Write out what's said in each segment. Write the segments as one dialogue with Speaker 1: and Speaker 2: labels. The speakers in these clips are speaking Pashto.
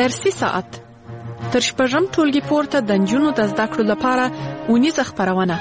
Speaker 1: فارسي ساعت تر شپږم ټولګي پورته د نجونو د زده کړو لپاره اونیزه خپرونه.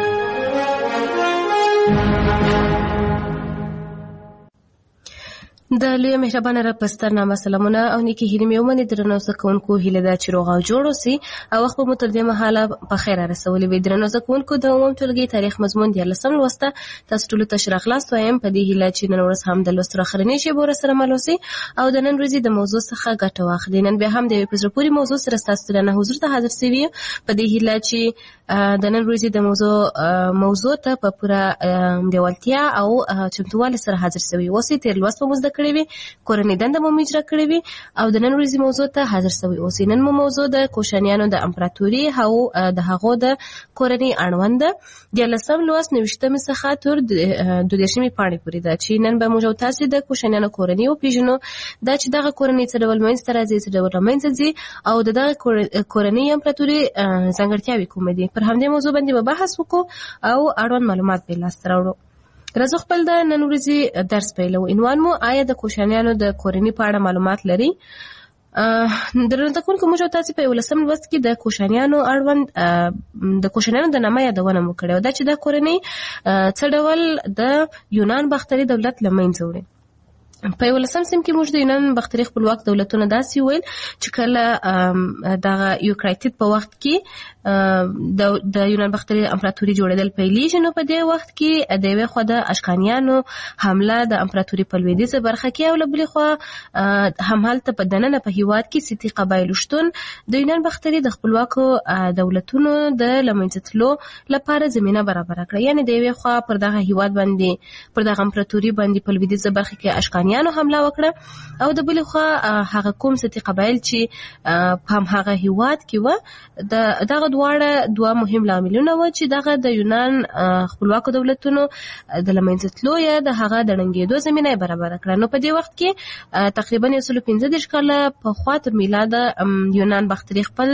Speaker 2: د لوی مهربانه رب په ستر نامه سلامونه او نیکی هیلې مې ومنې. درنو زده کوونکو هیله ده چې روغ او جوړ اوسئ او وخت به مو تر دې مهاله په خیر رسولی وي. درنو زده کوونکو د عموم ټولګي تاریخ مضمون 14 لوسته تاسو ټولو ته ښه راغلاست وایم په دې هیله چې نن ورځ هم د لوستلو اخرنۍ شیبو راسره مل اوسئ او د نن ورځې د موضوع څخه ګټه واخلئ. نن بیا هم د یوې په زړه پورې موضوع سره ستاسو درنه حضور ته حاضر سوي یم په دې هیله چې د نن ورځې د موضوع ته په پوره لیوالتیا او چمتووالي سره حاضر سوي اوسئ. تېر لوست مو زده کړی وي، کورنۍ دنده مو اجرا کړې وي او د نن ورځې موضوع ته حاضر سوي اوسئ. نن مو موضوع د کوشانیانو د امپراتوري او د هغو د کورنۍ اړوند ده. 14 لوست 90 څخه تر 22 پاڼې پورې ده چې نن به موږ تاسو د کوشانیانو کورنۍ وپېژنو. دا چې دغه کورنۍ څه ډول منځته راځي، څه ډول رامنځته ځي او د دغه کورنۍ امپراتوري ځانګړتیاوې کومې دي. پر همدې موضوع باندې به بحث وکړو او اړوند معلومات به لاسته راوړو. راځو خپل د نن ورځې درس پیلو. عنوان مو آیا د کوشانیانو د کورنۍ په اړه معلومات لري؟ درنو زده کوونکو موږ تاسو په 11 لوست کې د کوشانیانو اړوند د کوشانیانو د نامه یادونه مو کړې ده چې د کورنۍ څه ډول د یونان باختري دولت له منځه وړي. په 11 سیم کې موږ د یونان باختري خپلواک دولتونه داسې ویل چې کله دغه یوکرایټید په وخت کې د یونان باختري امپراتوري جوړېدل پیلېږي، نو په دې وخت کې د یوې خوا د اشکانیانو حمله د امپراتوري په لویدیځه برخه کې او له بلې خوا همالته په دننه په هېواد کې سیتي قبایلو شتون د یونان باختري د خپلواکو دولتونو د له منځه تلو لپاره زمینه برابره کړه. یعنې د یوې خوا پر دغه هېواد باندې پر دغه امپراتوري باندې په لویدیځه برخه کې اشکانیانو حمله وکړه او د بلې خوا هغه کوم سیتي قبایل چې په همهغه هېواد کې وه دغه دواړه دوه مهم لاملونه و چې دغه د یونان خپلواکو دولتونو د له منځه تلو یا د هغه د ړنګېدو زمینه یې برابره کړه. نو په دې وخت کې تقریبا 115 کاله پخوا تر میلاده یونان باختري خپل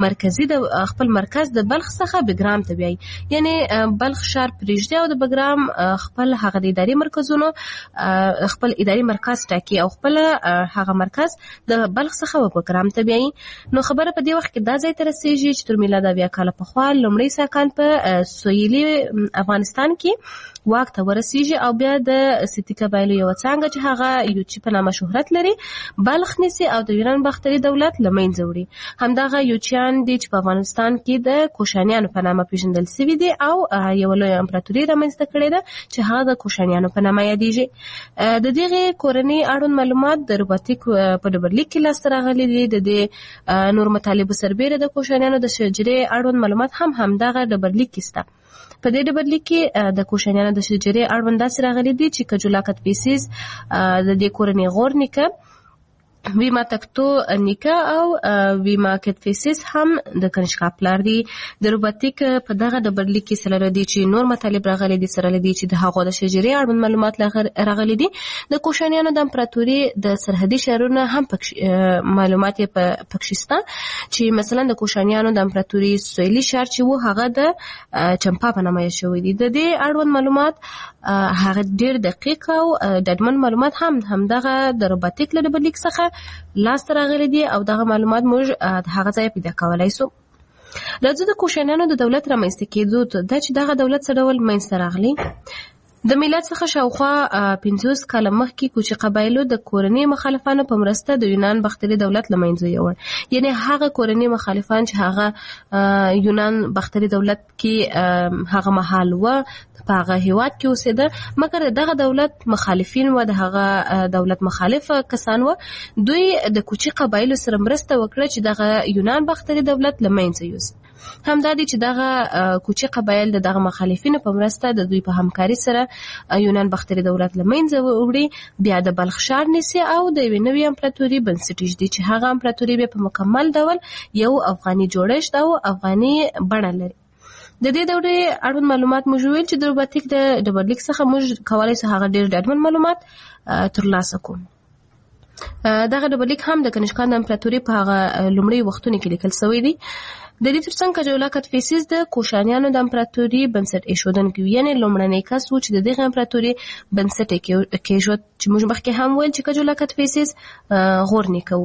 Speaker 2: مرکز د بلخ څخه بګرام ته بیایي، یعنی بلخ ښار پرېږدي او د بګرام خپل هغه د اداري مرکزونو خپل اداري مرکز ټاکي او خپل هغه مرکز د بلخ څخه بګرام ته بیایي. نو خبره په دې وخت کې دا ځای ته رسېږي چې تر میلاده 20 کاله پخوا لومړی ساکان په سویلي افغانستان کې واک ته ورسېږي او بیا د سیتي قبایلو یوه څانګه چې هغه یوچي په نامه شهرت لري بلخ نیسي او د یونان باختري دولت له منځه وړي. همدغه یوچیان دي چې په افغانستان کې د کوشانیانو په نامه پېژندل سوي دي او یوه لویه امپراتوري رامنځته کړې ده چې هغه د کوشانیانو په نامه یادېږي. د دغې کورنۍ اړوند معلومات د روباتیک په ډبرلیک کې لاسته راغلي دي. د دې نور مطالبو سربیره د کوشانیانو د شجرې اړوند معلومات همدغه ډبرلیک کې شته. په دې ډبرلیک کې د کوشانیانو د شجرې اړوند داسې راغلي دي چې کجولا کتفیسیس د دې کورنۍ غور نیکه، ویما تکتو نیکه او ویما کتفیسیس هم د کنشکا پلار دي. د روباتیک په دغه ډبرلیک کې سره دي چې نور مطالب راغلي دي سره دي چې د هغو د شجرې اړوند معلومات راغلي دي. د کوشانیانو د امپراتوري د سرحدي شهرونه هم معلومات یې پکې شته چې مثلا د کوشانیانو د امپراتوري سویلي ښار چې و هغه د چمپا په نامه یې شوی دي. د دې اړوند معلومات هغه ډېر دقیق او ډاډمن معلومات همدغه د روباتیک له ډبرلیک څخه لاسته راغلي دي او دغه معلومات موږ هغه ځای پیدا کولی سو. راځو د کوشانیانو د دولت رامنځته کېدو ته دا چې دغه دولت څه ډول منځته راغلی. د میلاد څخه شاوخوا 50 کاله مخکې کوچي قبایلو د کورنۍ مخالفانو په مرسته د یونان باختري دولت له منځه یوړ. یعنی هغه کورنۍ مخالفان چې هغه یونان باختري دولت کې هغه مهال و په هغه هېواد کې اوسېده، مګر دغه دولت مخالفین و، د هغه دولت مخالف کسان و، دوی د کوچي قبایلو سره مرسته وکړه چې دغه یونان باختري دولت له منځه یوسي. همدا دي چې دغه کوچي قبایل د دغه مخالفینو په مرسته د دوی په همکاري سره یونان باختري دولت له منځه وړي، بیا د بلخ ښار نیسي او د یوې نوې امپراتوري بنسټ ایږدي چې هغه امپراتوري بیا په مکمل ډول یو افغاني جوړښت او افغاني بڼه لري. د دې دورې اړوند معلومات موږ ویل چې د روباتیک د ډبرلیک څخه موږ کولی شو هغه ډېر ډاډمن معلومات ترلاسه کړو. دغه ډبرلیک هم د کنشکا د امپراتوري په هغه لومړي وختونو کې لیکل شوی دی. د دې ترڅنګ کجولا کتفیسیس د کوشانیانو د امپراتوري بنسټ ایښودونکی و، یعنې لومړنی کس و چې د دغه امپراتوري بنسټ یې کېښود چې موږ مخکې هم ویل چې کجولا کتفیسیس غور نیکه و.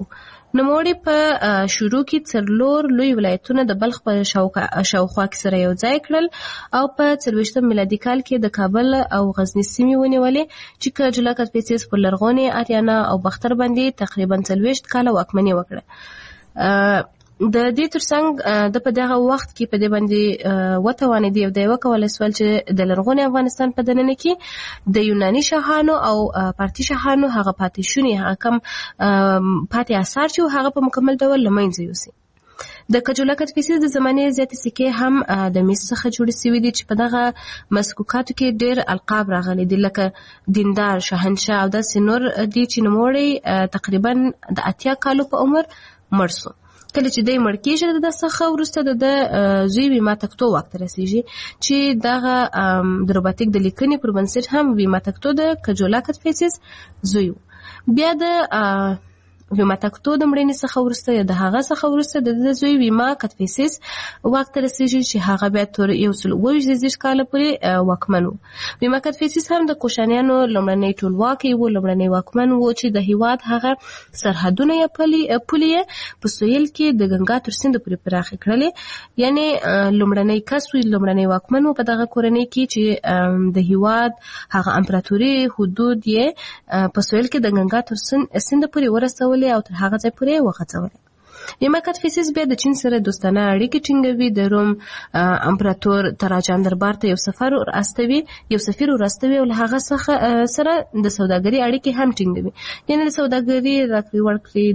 Speaker 2: نوموړي په شروع کې څلور لوی ولایتونه د بلخ په شاوخوا کې سره یو ځای کړل او په 24 میلادي کال کې د کابل او غزنی سیمې ونیولې چې کجلا کدفیسس پر لرغونې آریانا او بختر باندې تقریبا 40 کاله واکمني وکړه. د دې ترڅنګ د په دغه وخت کې په دې باندې وتوانېدی او د وکولای سوال چې د لرغوني افغانستان په دننه کې د یوناني شاهانو او پارتي شاهانو هغه پاتې شوني هغه کم پاتې آثار چې هغه په مکمل ډول له منځه یوسي. د کجلا کدفیسس د زمانې زیاتې سکې هم د مس څخه جوړې شوي دي چې په دغه مسکوکاتو کې ډېر القاب راغلي دي لکه دیندار، شاهنشاه او داسې نور دي چې نوموړی تقریبا د 80 کالو په عمر مړ شو. کله چې دی مړ کېږي د څخه وروسته د زوی ویما تکتو واک ته رسېږي چې دغه د روباتیک د لیکنې پر بنسټ هم ویما تکتو د کجلا کدفیسس زوی و. بیا د ویما تکتو د مړینې څخه وروسته یا د هغه څخه وروسته د زوی ویما کدفیسس واک ته رسېږي چې هغه بیا تر 120 کاله پورې واکمن و. ویما کدفیسس هم د کوشانیانو لومړنی ټولواکي و، لومړنی واکمن و چې د هیواد هغه سرحدونه یا پولې په سویل کې د ګنگا تر سیند پورې پراخې کړلې. یعنی لومړنی کس و، لومړنی واکمن و په دغه کورنۍ کې چې د هیواد هغه امپراتوري حدود یې په سویل کې د ګنگا تر سیند پورې ورسول او تر هغه ځای پورې وغځولې. ویما کدفیسس بیا د چین سره دوستانه اړیکې ټینګوي. د روم امپراتور تراجان دربار ته یو سفیر ورستوي او له هغه څخه سره د سوداګرۍ اړیکې هم ټینګوي. یعنی د سوداګرۍ راکړې ورکړې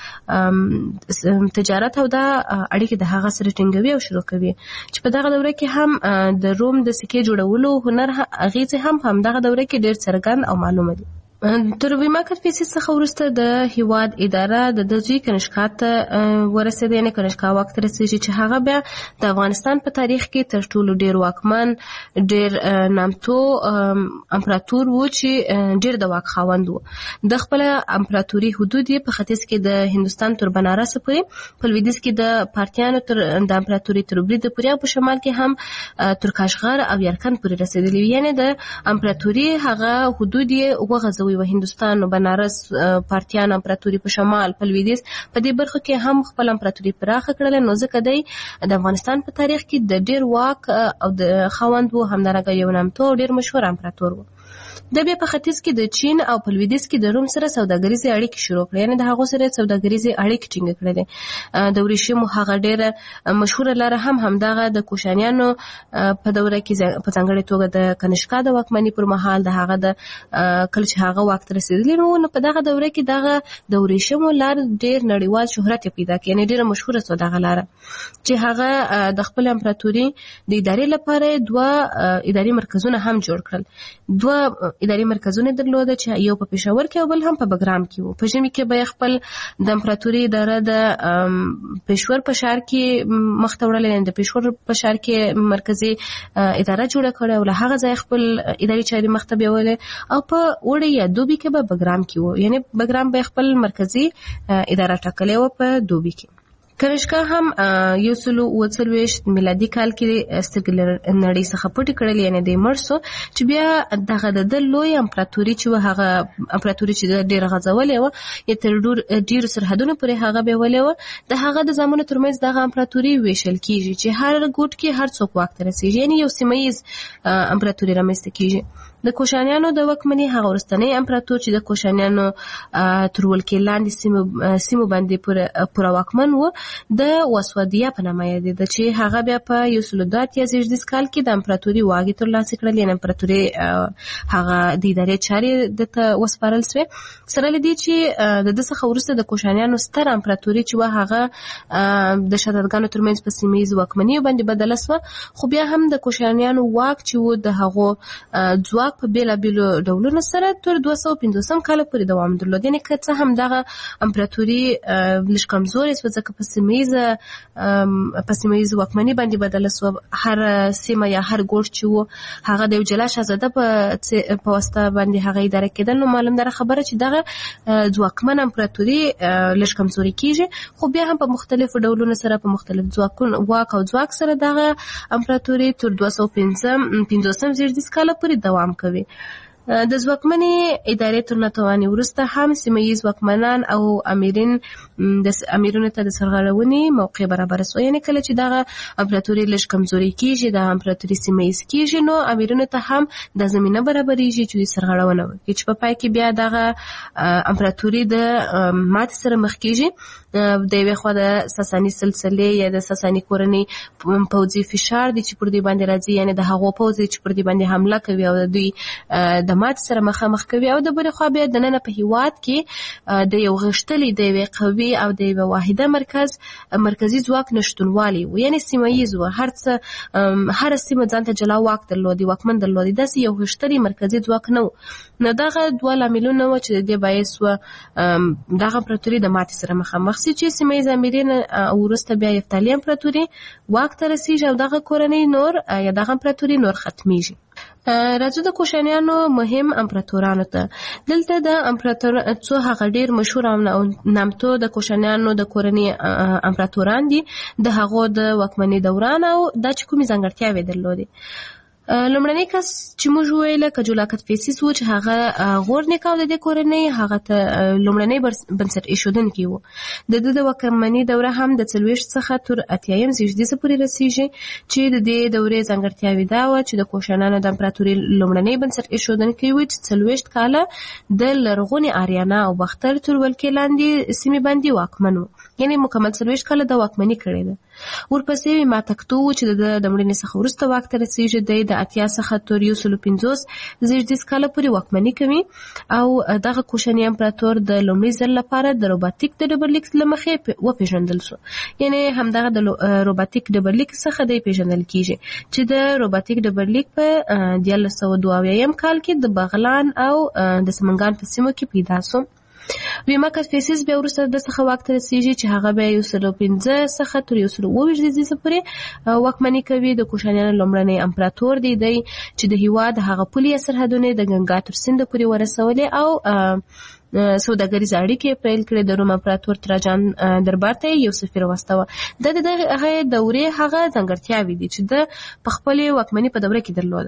Speaker 2: د تجارت او د اړیکې د هغه سره ټینګوي او شروع کوي چې په دغه دوره کې هم د روم د سکې جوړولو هنر اغیزې هم دغه دوره کې ډېر څرګند او معلومه دي. تر ویما کدفیسس څخه وروسته د هیواد اداره د زوی کنشکا ته ورسېده. یعنې کنشکا واک ته رسېږي چې هغه بیا د افغانستان په تاریخ کې تر ټولو ډېر واکمن، ډېر نامتو امپراتور و چې ډېر د واک خاوند و. د خپل امپراتوري حدود یې په ختیځ کې د هندوستان تر بنارس پورې، په لویدیځ کې د پارتیانو د امپراتوري تر برید پورې، په شمال کې هم تر کاشغر او یرکن پورې رسېدلي. یعنې د امپراتوري هغه حدود یې وغځوي و هندوستان او بنارس، پارتیان امپراتوري په شمال، په لویدیځ په دې برخو کې هم خپل امپراتوري پراخه کړله. نو ځکه دی د افغانستان په تاریخ کې د ډېر واک او د خاوند و، همدارنګه یو نامتو او ډېر مشهور امپراتور و. د بیا په ختیځ کې د چین او په لویدیځ کې د روم سره سوداګریزې اړیکې شروع کړې. یعنې د هغو سره سوداګریزې اړیکې ټینګې کړې دي. د ورېښمو هغه ډېره مشهوره لاره هم همدغه د کوشانیانو په دوره کې په ځانګړې توګه د کنشکا د واکمنۍ پر مهال د هغه د کله چې هغه واک ته رسېدلی نو په دغه دوره کې دغه د ورېښمو لار ډېر نړیوال شهرت پیدا کړ. یعنې ډېره مشهوره سوه دغه لاره چې هغه د خپل امپراتوري د ادارې لپاره 2 اداري مرکزونه هم جوړ کړل. 2 اداري مرکزونه درلوده چې یو په پېښور کې او بل هم په بګرام کې و. په ژمي کې به خپل د امپراتوري اداره د پېښور په ښار کې مخ ته وړلې، د پېښور په ښار کې مرکزي اداره جوړه کړې او له هغه ځای خپل اداري چارې مخ ته بیولې. او په اوړي یا دوبي کې به بګرام کې و. یعنې بګرام به خپل مرکزي اداره ټاکلې و په دوبي کې. کنشکا هم 140 میلادي کال کې سترګې نړۍ څخه پټې کړلې. یعنې دی مړ شو چې بیا دغه د لوی امپراتوري چې هغه امپراتوري چې ډېره غځولې وه یا تر ډېرو سرحدونو پورې هغه بیولې وه، د هغه د زامنو ترمنځ دغه امپراتوري ویشل کېږي چې هر ګوټ کې هر څوک واک ته رسېږي. یعنې یو سیمه ییز امپراتوري رامنځته کېږي. د کوشانیانو د واکمنۍ هغه وروستنی امپراتور چې د کوشانیانو تر ولکې لاندې سیمو باندې پوره واکمن و، د وسودیا په نامه یادېده چې هغه بیا په 118 کال کې د امپراتوري واګې ترلاسه کړل. یعنې امپراتوري هغه د ادارې چارې دته وسپارل سوې. سره له دې چې د ده څخه وروسته د کوشانیانو ستر امپراتوري چې وه هغه د شدادګانو ترمنځ په سیمه ییزو واکمنیو باندې بدله سوه. خو بیا هم د کوشانیانو واک چې و د هغو ځواک په بېلابېلو ډولونو سره تر 250 کاله پورې دوام درلود. یعنې که څه هم دغه امپراتوري لږ کمزورې سوه ځکه په سیمه ییزو واکمنۍ باندې بدله سوه. هر سیمه یا هر ګوټ چې و هغه د یو جلا شهزاده په واسطه باندې هغه اداره کېدل. نو معلومداره خبره چې دغه ځواکمن امپراتوري لږ کمزوري کېږي. خو بیا هم په مختلفو ډولونو سره په مختلف واک او ځواک سره دغه امپراتوري تر 250 کاله پورې دوام کوي. د ځواکمنې ادارې تر ناتوانۍ وروسته هم سیمه ییز واکمنان او امیرونو ته د سرغړونې موقع برابره سوه. یعنې کله چې دغه امپراتوري لږ کمزوري کېږي، د امپراتوري سیمه ییز کېږي، نو امیرونو ته هم د زمینه برابرېږي چې دوی سرغړونه وکړي، چې په پای کې بیا دغه امپراتوري د ماتې سره مخ کېږي. د یوې خوا د ساساني سلسلې یا د ساساني کورنۍ پوځي فشار دی چې پر دوی باندې راځي، یعنې د هغو پوځ چې پر دوی باندې حمله کوي او د دوی د ماتې سره مخامخ کوي. او د بلې خوا بیا دننه په هېواد کې د یو غښتلي، د یوې قوي او د یوه واحده مرکزي ځواک نشتونوالی و، یعنې سیمه ییز و. هره سیمه ځان ته جلا واک درلودي، واکمن درلودي، داسې یو غښتلي مرکزي ځواک نه و. نو دغه دوه لاملونه و چې د دې باعث و دغه امپراتوري د ماتې سره مخامخ سي، چې سیمه ییز امیرین وروسته بیا یفتالي امپراتوري واک ته رسېږي او دغه کورنۍ نور یا دغه امپراتوري نور ختمیږي. راځو د کوشانیانو مهم امپراتورانو ته. دلته د څو هغه ډیر مشهور او نامتو د کوشانیانو د کورنۍ امپراتوران دي، د هغو د واکمنۍ دوران او دا چې کومې ځانګړتیاوې درلودې. لومړنی کس چې موږ وویله کجولا کدفیسیس و، چې هغه غور نیکه او د دې کورنۍ هغه ته لومړنی بنسټ ایښودونکی و. د ده د واکمنۍ دوره هم د 40 څخه تر 80 زېږدیزه پورې رسیږي، چې د دې دورې ځانګړتیاوې دا وه چې د کوشانیانو د امپراتورۍ لومړنی بنسټ ایښودونکی و چې 40 کاله د لرغونې آریانا او باختر تر ولکې لاندې سیمې باندې واکمن و، یعنې مکمل 40 کاله د واکمني کړې ده. ورپسې ماتکتو و چې د مړینې څخه وروسته واک ته رسیږي، دی د 80 څخه تر 150 زېږدیز کاله پورې واکمني کوي. او دغه کوشاني امپراتور د لومړي ځل لپاره د روباتیک د ډبرلیک له مخې وپېژندل شو، یعنې همدغه د روباتیک ډبرلیک څخه دی پیژندل کیږي چې د روباتیک ډبرلیک په 1922 کال کې د بغلان او د سمنګان په سیمو کې پیدا شو. ویما کدفیسیس بیا وروسته د څخه واک ته رسیږي چې هغه بیا 115 څخه تر 120 زېږدیزه پورې واکمني کوي. د کوشانیانو لومړنی امپراتور دی چې د هېواد هغه پولي سرحدونه د ګنګا تر سیند پورې ورسولې او سوداګریز اړیکې پیل کړې. د روم امپراتور تراجان دربار ته یو سفیر واستاوه. د هغه دورې هغه ځانګړتیاوې دي چې د خپلې واکمني په دوره کې درلوده.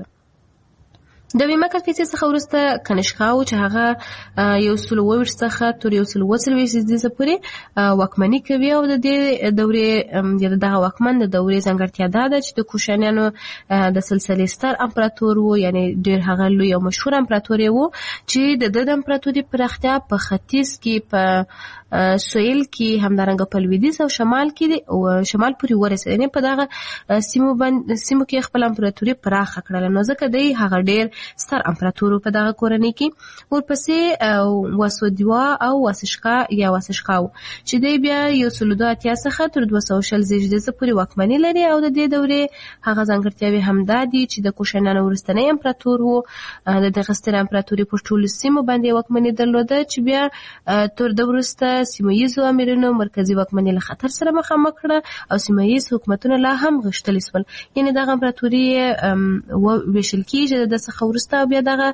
Speaker 2: د ویما کدفیسیس څخه وروسته کنشکاو چې هغه 120 څخه تر 140 زېږدیزه پورې واکمني کوي. او د دې دورې یا دغه واکمن د دورې ځانګړتیا دا ده چې د کوشانیانو د سلسلې ستر امپراتور و، یعنې ډېر هغه لوی او مشهور امپراتور و چې د دمپراتوري پراختیا په ختیځ کې، په سویل کې، همدارنګه په لویدیځ او شمال کې او شمال پورې ورسېد، یعنې په دغه سیمو کې خپل امپراتوري پراخه کړله. نو ځکه دی هغه ډېر ستر امپراتور په دغه کورنۍ کې. ورپسې واسودیوا او واسشکاو چې دی بیا 180 څخه تر 220 زېږدیزه پورې واکمني لري. او د دې دورې هغه ځانګړتیاوې همدا دي چې د کوشانیانو وروستنی امپراتور و. د دغه ستر امپراتوري په ټولو سیمو باندې واکمني درلوده چې بیا تر د وروسته سیمه ییزو امیرانو مرکزي واکمني له خطر سره مخامخ کړه او سیمه ییز حکومتونه لا هم غښتلي شول. یعنې دغه امپراتوري ویشل کېږي د څخه وروسته، بیا دغه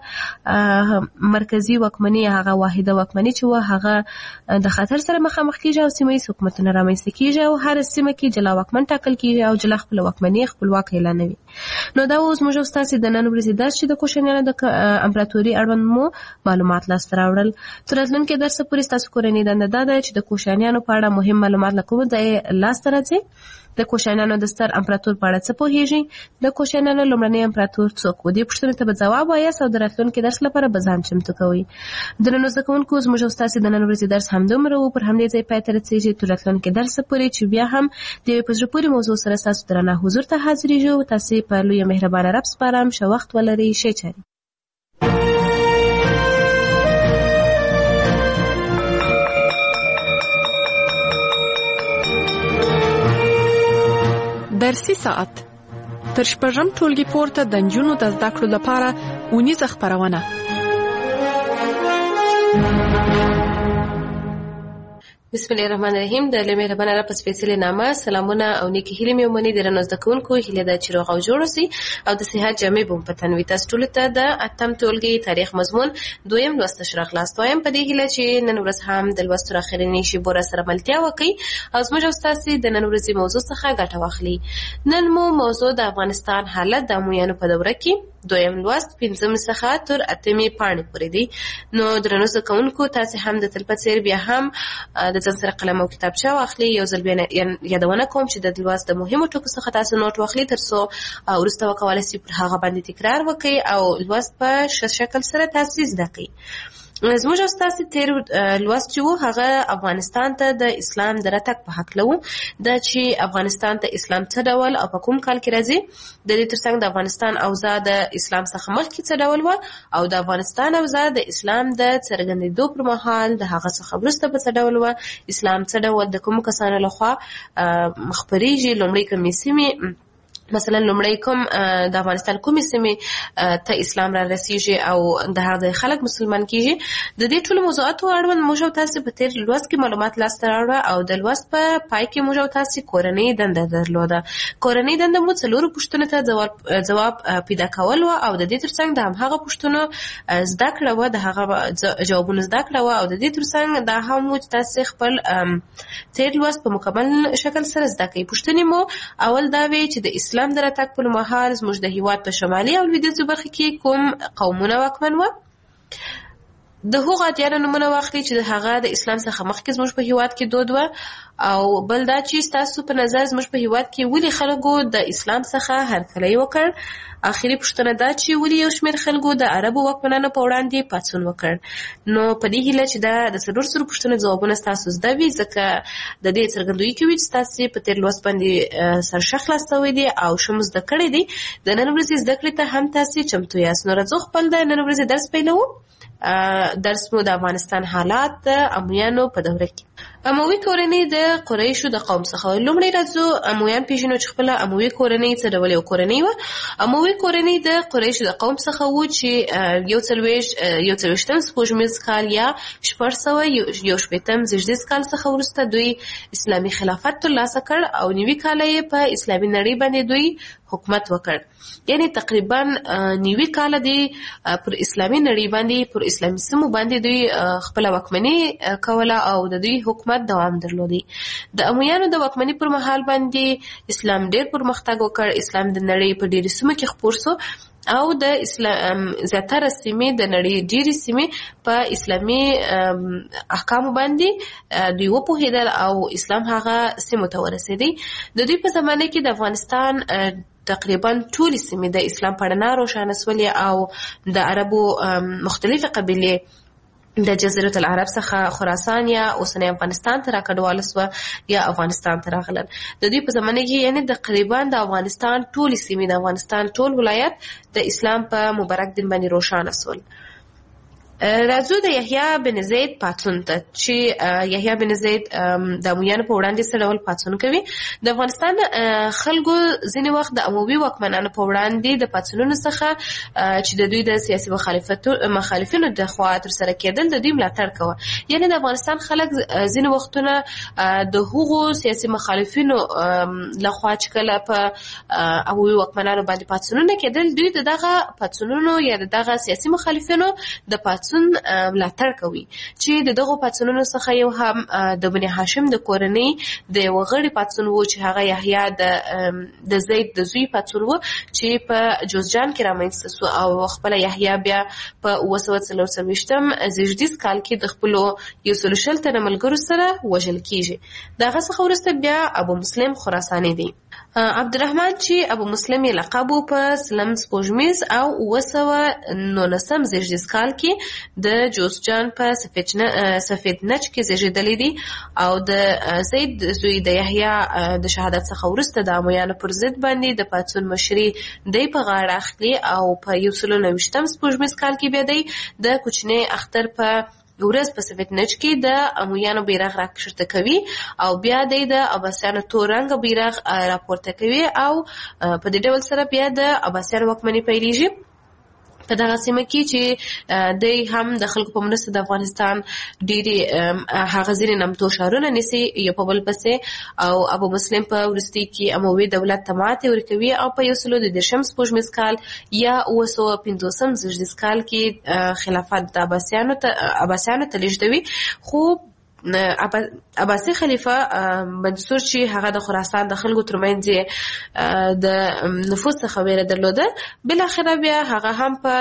Speaker 2: مرکزي واکمني هغه واحده واکمني چې و هغه د خطر سره مخامخ کېږي او سیمه ییز حکومتونه رامنځته کېږي او هر سیمه کې جلا واکمن ټاکل کېږي او جلا خپل واکمني خپلواک اعلانوي. نو دا اوس موږ ستاسو د نن ورځې درس چې د کوشانیانو د امپراتوري اړوند مو معلومات لاسته راوړل. تر راتلونکي درس پورې ستاسو کورنۍ دنده دا ده چې د کوشانیانو په اړه مهم معلومات له کومه ځایه لاسته راځي، د کوشانیانو د ستر امپراتور په اړه څه پوهیږئ، د کوشانیانو لومړنی امپراتور څوک و. دې پوښتنې ته به ځواب وایاست او د راتلونکي درس لپاره به ځان چمتو کوئ. درنو زده کوونکو، زموږ او ستاسو د نن ورځې درس همدومره و. پر همدې ځای پای ته رسېږي تر راتلونکي درس پورې چې بیا هم د یوې په زړه پورې موضوع سره ستاسو درنه حضور ته حاضرېږو. تاسې په لویه مهربانه رب سپارم. ښه وخت ولرئ. ښې چارې.
Speaker 1: درسي ساعت تر شپږم ټولګي پورته د نجونو د زده کړو لپاره اونیزه خپرونه.
Speaker 2: بسم الله الرحمن الرحیم. د الله مهربان رب په سپېڅلې نامه سلامونه او نیکی هیلې مې ومني. درنو زده کوونکو، هیله ده چې روغ او جوړ اوسئ او د صحت جامې به مو په تن وي. تاسو ټولو ته د 8م ټولګي تاریخ مضمون 2م لوست ښه راغلاست وایم په دې هیله چې نن ورځ هم د لوست تر اخرنۍ شیبو راسره ملتیا وکړئ او زموږ او ستاسو د نن ورځې موضوع څخه ګټه واخلئ. نن مو موضوع د افغانستان حالت د امویانو په دوره کې دویم لوست 5 څخه تر 8 پاڼې پورې دی. نو درنو زده کوونکو تاسو هم د تل په څیر بیا هم د ځان سره قلم او کتابچه واخلئ. یو ځل بیا یادونه کوم چې د لوست د مهمو ټکو څخه تاسو نوٹ واخلئ ترڅو وروسته وکولای شئ پر هغه باندې تکرار وکړئ او لوست په ښه شکل سره تاسو زده کړئ. زموږ استاد تیر لوست چې وو هغه افغانستان ته د اسلام د راتګ په حق لو دا چې افغانستان ته اسلام څه ډول او په کوم کال کې راځي. د دې ترڅنګ د افغانستان اوضاع د اسلام څخه مخکې څه ډول و او د افغانستان اوضاع د اسلام د څرګندېدو پر مهال د هغه څخه وروسته په څه ډول و. اسلام څه ډول د کوم کسانو لخوا خپرېږي. لومړی کومې سیمې مثلا لومړی کوم د افغانستان کومې سیمې ته اسلام را رسیږي او د هغه خلک مسلمان کیږي. د دې ټولو موضوعاتو اړوند موږ تاسو په تیر لوست کې معلومات لاسته راوړل او د لوست په پای کې موږ تاسو کورنۍ دنده درلوده. کورنۍ دنده مو څلورو پوښتنو ته جواب پیدا کول او د دې ترڅنګ د هغه پوښتنو زده کړه و د هغه جوابونه زده کړه او د دې ترڅنګ دا هم چې تاسو خپل تیر لوست په مکمل شکل سره زده کړئ. پوښتنې مو اول دا وی چې د اسلام د راتګ پر مهال زموږ د هیواد په شمالي او لویدیځو برخو کې کوم قومونه واکمن وو. د هغو اتیانو نومونه واخلئ چې د هغه د اسلام څخه مخکې زموږ په هیواد کې دود و او بل دا چې ستاسو په نظر زموږ په هیواد کې ولې خلکو د اسلام څخه هرکلی وکړ. اخري پوښتنه دا چې ولې یو شمېر خلکو د عربو واکمنانو په وړاندې پاڅون وکړ. نو په دې هیله چې دا د څلورو پوښتنو ځوابونه ستاسو زده وي ځکه د دې څرګندوي کوي چې تاسو په تیر لوست باندې سرښه خلاصوي دي او شمو زده کړی دي. د نن ورځې زده کړې ته هم تاسو چمتو یاست. نو راځو خپل د نن ورځې درس پیلوو. درس مو د افغانستان حالات د امویانو په دوره کې. اموي کورنۍ د قریشو د قوم څخه. لومړی راځو امویان پیژنو چې خپل اموي کورنۍ څه ډول یو کورنۍ و. اموي کورنۍ د قریشو د قوم څخه و چې یو څلوېښتم سپوږمیز کال یا 600 زیږدیز کال څخه وروسته دوی اسلامي خلافت ترلاسه کړ او 90 کاله یې په اسلامي نړۍ باندې دوی حکومت وکړ. یعنی تقریبا 90 کاله دی پر اسلامي نړۍ باندې پر اسلامي سیمو باندې دوی خپل واکمني کوله او د دوی حکومت دوام درلودي. د امویانو د واکمنۍ پر مهال باندې اسلام ډېر پرمختګ وکړ. اسلام د نړۍ په ډېرو سیمو کې خپور شو او د اسلام زیاتره سیمې د نړۍ ډېرې سیمې په اسلامي احکامو باندې دوی وپوهېدل او اسلام هغه سیمو ته ورسېدی. د دوی په زمانه کې د افغانستان تقریبا ټولې سیمې د اسلام په رڼا روښانه شولې او د عربو مختلفې قبیلې د جزیرة العرب څخه خراسان یا اوسنی افغانستان ته راکډواله سوه یا افغانستان ته راغلل. د دوی په زمانه کې یعنی تقریبا د افغانستان ټولې سیمې د افغانستان ټول ولایت د اسلام په مبارک دین باندې روښانه شول. راځو د یحیی بن زید پاڅون ته چې یحیی بن زید د امویانو په وړاندې څه ډول پاڅون کوي. د افغانستان خلکو ځینې وخت د اموي واکمنانو په وړاندې د پاڅونونو څخه چې د دوی د سیاسي مخالفینو د خوا ترسره کېدل د دوی ملاتړ کوه. یعنې د افغانستان خلک ځینې وختونه د هغو سیاسي مخالفینو لخوا چې کله په اموي واکمنانو باندې پاڅونونه کېدل دوی د دغه پاڅونونو یا د دغه سیاسي مخالفینو د پاڅون ملاتړ کوي چې د دغه پاڅونونو څخه یو هم د بني هاشم د کورنۍ د یو غړي پاڅون وو چې هغه یحیی د زید د زوی پاڅون وو چې په جوزجان کې رامنځته شو او خپل یحیی بیا په 944 زیږدیز کال کې د خپل 120 تنه ملګرو سره وژل کیږي. دغه څخه وروسته بیا ابو مسلم خراساني دی. عبدالرحمن چې ابو مسلم یې لقب په سلم سپوږمیز او 919 زیږدیز کال کې د جوزجان په سفید نج کې زیږیدلی دی او د زید زوی د یحیی د شهادت څخه وروسته د امویانو پر ضد باندې د پاڅون مشري دی په غاړه اخلي او په 129 سپوږمیز کال کې بیا دی د کوچنی اختر په ورځ په سفید نج کې د امویانو بیرغ راکښته کوي او بیا د عباسیانو تور رنګ بیرغ راپورته کوي او په دې ډول سره بیا د عباسیانو واکمني پیلېږي. په دغه سیمه کې چې دوی هم د خلکو په مرسته د افغانستان ډېرې هغه ځینې نامتو ښارونه نیسي یو په بل پسې او ابو مسلم په وروستي کې اموي دولت ته ماتې ورکوي او په 130 سپوږمیز کال یا 950 زیږدیز کال کې خلافت د عباسیانو ته لېږدوي. خو
Speaker 3: عباسي خلیفہ منصور چې هغه د خراسان د خلکو ترمنځ د نفوذ څخه ویره درلوده، بالاخره بیا هغه هم په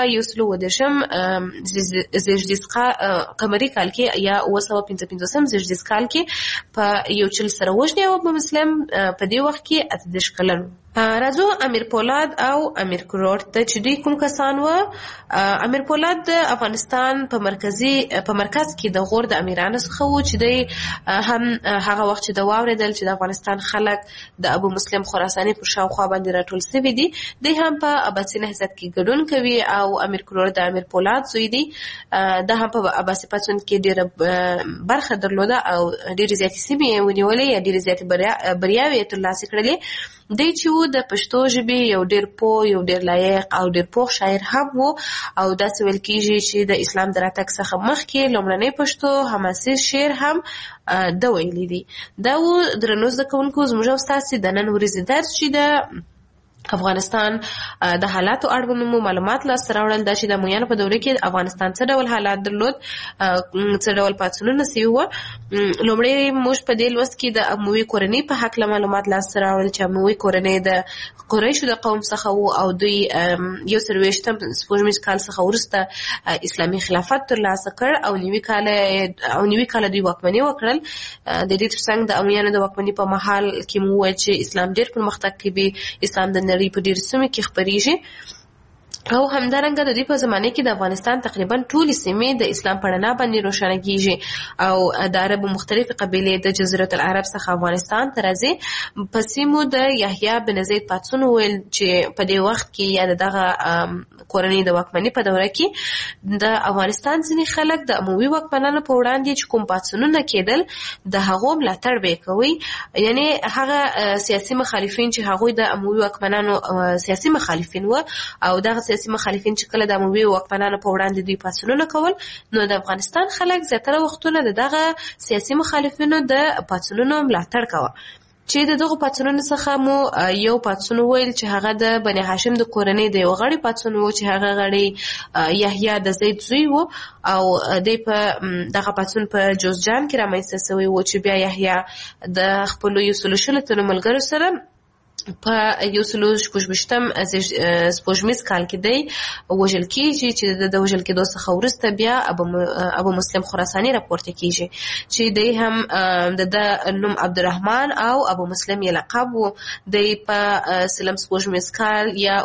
Speaker 3: 1910 زیږدیز قمري کال کې یا 1955 زیږدیز کال کې په یو چل سره وژني او په مسلم په دې وخت کې 18 کلن. راځو امیر پولاد او امیر کروړ ته چې دوی کوم کسان و. امیر پولاد د افغانستان په مرکز کې د غور د امیرانو څخه و چې دوی هم هغه وخت چې د واوریدل چې د افغانستان خلک د ابو مسلم خراساني پر شاوخوا باندې راټول شوي دي، دوی هم په عباسي نهضت کې ګډون کوي او امیر کروړ د امیر پولاد زوی دی. دا هم په عباسي پاڅون کې ډېره برخه درلوده او ډېرې زیاتې سیمې یې ونیولې یا ډېرې زیاتې بریاوې یې ترلاسه کړلې. دی چې و د پښتو ژبې یو ډېر پوه، یو ډېر لایق او ډېر پوه شاعر هم و او داسې ویل کېږي چې د اسلام د راتګ څخه مخکې لومړنی پښتو حماسي شعر هم ده ویلی دي. دا و درنو زده کوونکو زموږ او ستاسې د نن ورځې درس چې د افغانستان د حالاتو اړوند مو معلومات لاسته راوړل، دا چې د امویانو په دوره کې افغانستان څه ډول حالات درلود، څه ډول پاڅونونه سوي وو. لومړی موږ په دې لوست کې د اموي کورنۍ په هکله معلومات لاسته راوړل چې اموي کورنۍ د قریشو د قوم څخه وو او دوی 1920 سپوږمیز کال څخه وروسته اسلامي خلافت ترلاسه کړ او نوي کال دوی واکمني وکړل. د دې ترڅنګ د امویانو د واکمني په مهال کې مو وویل چې اسلام ډېر پرمختګ کوي، اسلام د نړۍ په ډېرو سیمو کې خپریږي او همدارنګه د دې په زمانه کې د افغانستان تقریبا ټولې سیمې د اسلام په رڼا باندې روښانه کیږي او د عربو مختلفې قبیلې د جزیرة العرب څخه افغانستان ته راځي. په سیمو د یحیی بن زید پاڅون ویل چې په دې وخت کې یا دغه کورنۍ د واکمنۍ په دوره کې د افغانستان ځینې خلک د اموي واکمنانو په وړاندې چې کوم پاڅونونه کېدل د هغو ملاتړ به کوي، یعنی هغه سیاسي مخالفین چې هغوی د اموي واکمنانو سیاسي مخالفین و او دغه سیاسي مخالفین چې کله د اموي واکمنانو په وړاندې دوی پاڅونونه کول، نو د افغانستان خلک زیاتره وختونه دغه سیاسي مخالفینو د پاڅونونو ملاتړ کوه. چې دغه پاڅونونو څخه مو یو پاڅون ویل چې هغه د بني هاشم د کورنۍ د یو غړي پاڅون و چې هغه غړي یحیی د زید زوی و او د دغه پاڅون په جوزجان کې رامنځته شوی و چې بیا یحیی د خپلو 140 تنو ملګرو سره په 1926 سپوږمیز کال کې دی وژل کېږي چې د وژل کېدو څخه وروسته بیا ابو مسلم خراساني راپورته کېږي چې دی هم د نوم عبدالرحمن او ابو مسلم یې لقب و. دی په سلم سپوږمیز کال یا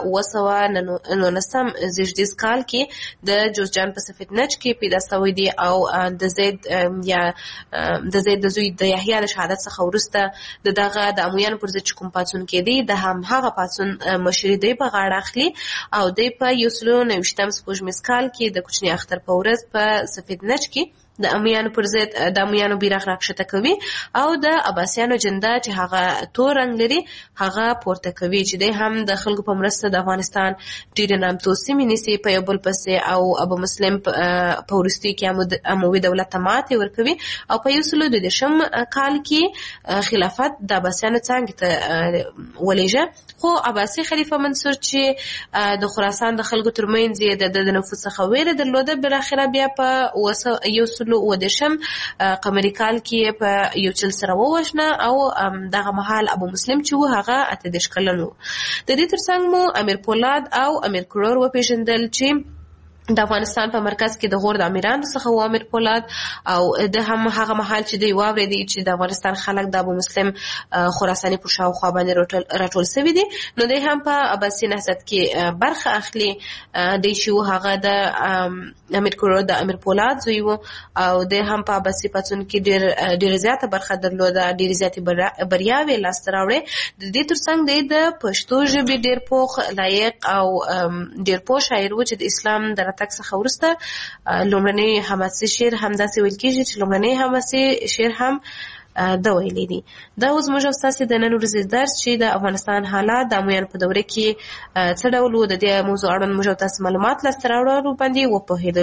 Speaker 3: 1919 زیږدیز کال کې د جوزجان په سفید نج کې پیدا شوی دی او د زید یا د زید د زوی د یحیی د شهادت څخه وروسته دغه د امویانو پر ضد کوم پاڅون کې دی د هم هغه پاڅون مشري دی په غاړه اخلي او دی په 1929 سپوږمیز کال کې د کوچني اختر په ورځ په سفید نج کې د امیانو پر ضد د امیانو بیرغ راکښته کوي او د عباسیانو جنده چې هغه تور رنګ لري هغه پورته کوي چې دی هم د خلکو په مرسته د افغانستان ډېرې نامتو سیمې نیسي په یو بل پسې او ابو مسلم په وروستي کې اموي دولت ته ماتې ورکوي او په 1922 کال کې خلافت د عباسیانو څانګې ته ولېږه. خو عباسي خلیفه منصور چې د خراسان د خلکو ترمنځ د نفوذ څخه ویره درلوده، بالاخره بیا په 1910 قمري کال کې په یو چل سره ووژنه او دغه مهال ابو مسلم چې و هغه 18 کلن و. د دې ترڅنګ مو امیر پولاد او امیر کروړ وپېژندل چې د افغانستان په مرکز کې د غور د امیرانو څخه و امیر پولاد او د هم هغه مهال چې دوی واورېدي چې د افغانستان خلک د ابو مسلم خراساني پر شاوخوا باندې راټول شوي دي، نو دوی هم په عباسي نهضت کې برخه اخلي. دوی چې هغه د امیر کروړ د امیر پولاد زوی و او دوی هم په عباسي پاڅون کې ډېره زیاته برخه درلوده، ډېرې زیاتې بریاوې لاسته راوړې. د دې ترڅنګ دی د پښتو ژبې ډېر پوخ لایق او ډېر پوه شاعر و چې د اسلام د تک څخه وروسته لومړنی حماسي شعر همداسې ویل کېږي چې لومړنی حماسي شعر هم د ویلي دي. دا اوس موږ ستاسې د نن ورځې درس چې د افغانستان حالات د امویانو په دوره کې څه ډول و، د دې موضوع اړوند موږ تاسو معلومات لاسته راوړلو باندې وپوهېدلو.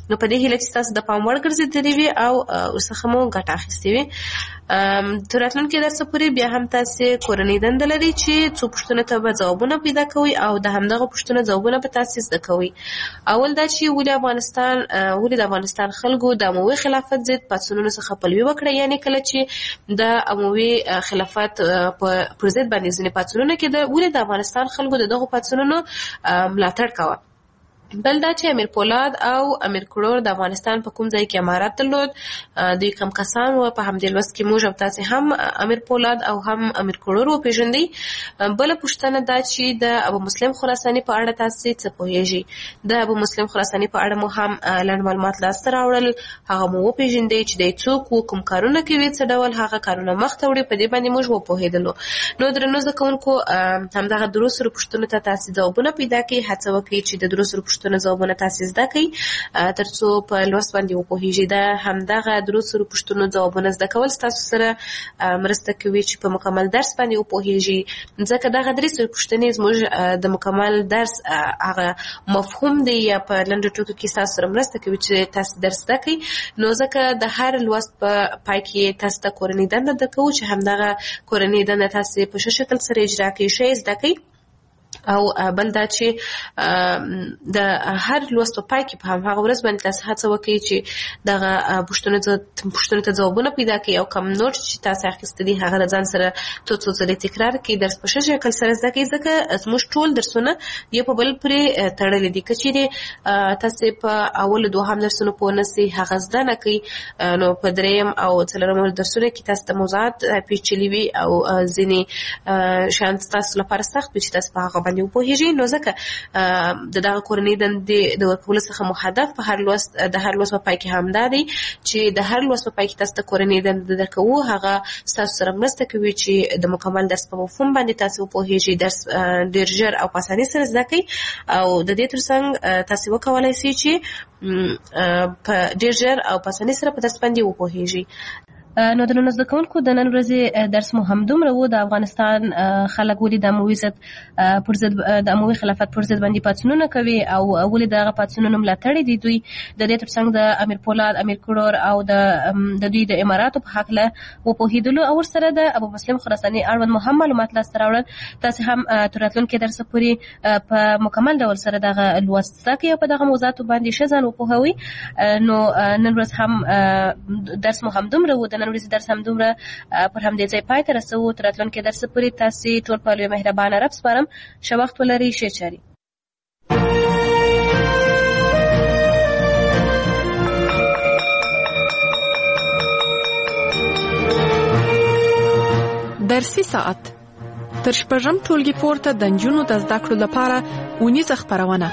Speaker 3: نو په دې هیله چې تاسو د پام وړ ګرځېدلې وي او ورڅخه مو ګټه اخیستې وي. تر راتلونکي درس پورې بیا هم تاسو کورنۍ دنده لري چې څو پوښتنو ته به ځوابونه پیدا کوئ او د همدغه پوښتنو ځوابونه به تاسو زده کوئ. اول دا چې ولې د افغانستان خلکو د اموي خلافت ضد پاڅونونو څخه پلوي وکړه، یعنی کله چې د اموي خلافت پر ضد باندې ځینې پاڅونونه کېده ولې د افغانستان خلکو دغه پاڅونونو ملاتړ کاوه. بل دا چې امیر پولاد او امیر کروړ د افغانستان په کوم ځای کې امارت درلود، دوی کم کسان و. په همدې لوست کې موږ او تاسې هم امیر پولاد او هم امیر کروړ وپېژندئ. بله پوښتنه دا چې د ابو مسلم خراساني په اړه تاسې څه پوهېږئ. د ابو مسلم خراساني په اړه مو هم لنډ معلومات لاسته راوړل، هغه مو وپېژندئ چې دی څوک و، کوم کارونه کوي، څه ډول هغه کارونه مخته وړي، په دې باندې موږ وپوهېدلو. نو درنو زده کوونکو همدغه درو سرو پوښتنو ته تاسې ځوابونه پیدا کړئ. هڅه وکړئ چې د درو سرو پوښتنو ځوابونه تاسې زده کړئ ترڅو په لوست باندې وپوهېږئ. د همدغه درو سرو پوښتنو ځوابونه زده کول ستاسو سره مرسته کوي چې په مکمل درس باندې وپوهېږئ، ځکه دغه درې سرو پوښتنې زموږ د مکمل درس هغه مفهوم دی یا په لنډو ټکو کې ستاسو سره مرسته کوي چې تاسو درس زده کړئ. نو ځکه د هر لوست په پای کې تاسو ته کورنۍ دنده زده کوو چې همدغه کورنۍ دنده تاسو په ښه شکل سره اجرا کړئ، ښه یې زده کړئ. او بل دا چې د هر لوست په پای کې په هماغه ورځ باندې تاسو هڅه وکړئ چې دغه پوښتنو ته ځوابونه پیدا کړئ او کم نوټ چې تاسو اخیستی دي هغه د ځان سره څو ځلې تکرار کړئ، درس په ښه شکل سره زده کړئ، ځکه زموږ ټول درسونه یو په بل پورې تړلي دي. که چیرې تاسو په اولو دوهم درسونو پوه نه سئ، هغه زده نه کړئ، نو په دریم او څلورم درسونو کې تاسو د موضوعات پیچلي وي او ځینې شیان تاسو لپاره سخت وي چې تاسو په هغه باندې وپوهېږئ. نو ځکه د دغه کورنۍ دندې د ورکولو څخه مو هدف په هر لوست په پای کې همدا دی چې د هر لوست په پای کې تاسو ته کورنۍ دنده درکوو، هغه ستاسو سره مرسته کوي چې د مکمل درس په مفهوم باندې تاسو وپوهېږئ، درس ډېر ژر او په اسانۍ سره زده کړئ. او د دې ترڅنګ تاسو وکولای شئ چې په ډېر ژر او په اسانۍ سره په درس باندې وپوهېږئ.
Speaker 2: نو د نن زده کوونکو د نن ورځې درس مو هم دومره و. د افغانستان خلک ولې د اموي ضد پر ضد د اموي خلافت پر ضد باندې پاڅونونه کوي او ولې دغه پاڅونونه ملاتړ دي دوی، د دې ترڅنګ د امیر پولاد، امیر کروړ او د دوی د اماراتو په حق له وپوهېدلو او ورسره د ابو مسلم خراساني اړوند مو هم معلومات لاسته راوړل. تاسو هم تر راتلونکي درس پورې په مکمل ډول سره دغه لوست زده کړئ او په دغه موضوعاتو باندې ښه ځان وپوهوئ. نو نن ورځ هم درس مو هم دومره و. د نن ورځې درس هم دومره پر همدې ځای پای ته رسوو. تر راتلونکي درس پورې تاسې ټول په لوی مهربانه رب سپارم. ښه وخت ولرئ، ښې چارې.
Speaker 1: درسي ساعت تر شپږم ټولګي پورته د نجونو د زده کړو لپاره اونیزه خپرونه.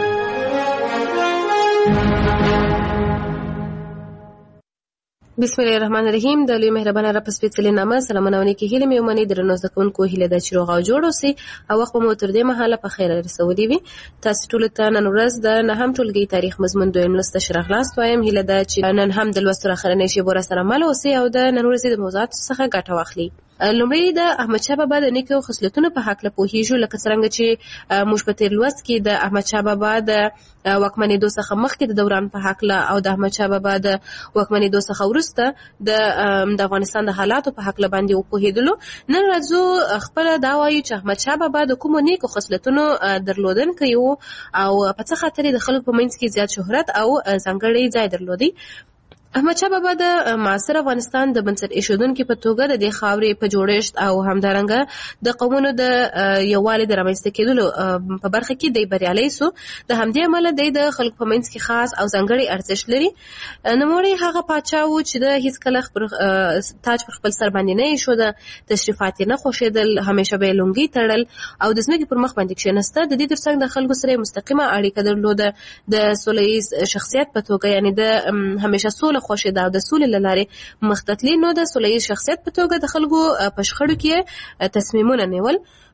Speaker 2: بسم الله الرحمن الرحیم. د لوی مهربانه رب په سپېڅلې نامه سلامونه ونکي هیله مې ومنئ. درنو زده کوونکو هیله ده چې روغ او جوړ اوسئ او وخت مو تر دې مهاله په خیر رسولی وي. تاسو ټول ته نن ورځ د نهم ټولګي تاریخ مضمون دویم لوست شرح خلاص وایم. هیله ده چې نن هم د لوست اخرنۍ شیبو را سره مل اوسئ او د نن ورځې د موضوعاتو څخه ګټه واخلئ. لومړی د احمدشاه بابا د نیکو خصلتونو په حق له پوهیږو، لکه څنګه چې موږ په تیر لوست کې د احمدشاه بابا د واکمنېدو څخه مخکې د دوران په حق له او د احمدشاه بابا د واکمنېدو څخه وروسته د افغانستان د حالاتو په حق له باندې وپوهېدلو. نن راځو خپل دا وایو چې احمدشاه بابا د کومو نیکو خصلتونو درلودونکی و او په څه خاطر د خلکو په منځ کې زیات شهرت او ځانګړی ځای درلودی. احمدشاه بابا د معاصر افغانستان د بنسټ ایښودونکي په توګه د دې خاورې په جوړښت او همدارنګه د قومونو د یووالي د رامنځته کېدلو په برخه کې دی بریالی سو. د همدې امله دی د خلکو په منځ کې خاص او ځانګړی ارزښت لري. نوموړی هغه پاچا و چې د هیڅ کله تاج پر خپل سر باندې نه ایښوده، تشریفات یې نه خوښېدل، همیشه به یې لونګۍ تړل او د ځمکې پر مخ باندې کښېناسته. د دې ترڅنګ د خلکو سره مستقیمه اړیکه درلوده. د سوله ییز شخصیت په توګه، یعنی د همیشه سوله خوښه ده او د سولې له لارې مخ ته تلي. نو د سوله ییز شخصیت په توګه د خلکو په شخړو کې تصمیمونه نیول.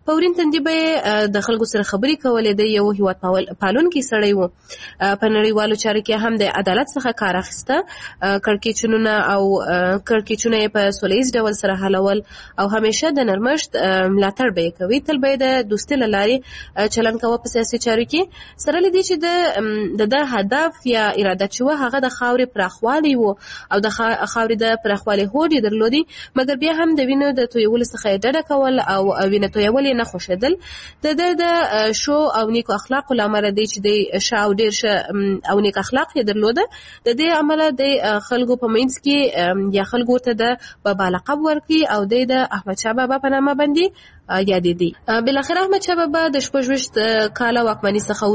Speaker 2: په ورین تندي به د خلکو سره خبرې کولې. د یو هیواد پالونکي سړی و. په نړیوالو چارو کې هم د عدالت څخه کار اخیسته. کړکېچونه په سولیز ډول سره حلول او همیشه د نرمښت ملاتړ به کوي. تل به د دوستۍ له لارې چلند کوه په سیاسي چارو کې. سره له دې چې د هدف یا اراده چې و هغه د خاورې پراخوالی و او د خاورې د پراخوالی هوډ یې درلودی، مګر بیا هم د وینو د تویولو څخه یې ډډه کول او وینه تویول یې نه خوښېدل. د شو او نیکو اخلاقو له امله دی چې د ښه او ډېر ښه او نیک اخلاق یې درلوده. د دې عمله د خلکو په منځ کې یا خلکو ورته د بابا لقب ورکړي او د احمدشاه بابا په نامه باندې یادېدی. بالاخره احمدشاه بابا د 26 کاله واکمنۍ څخه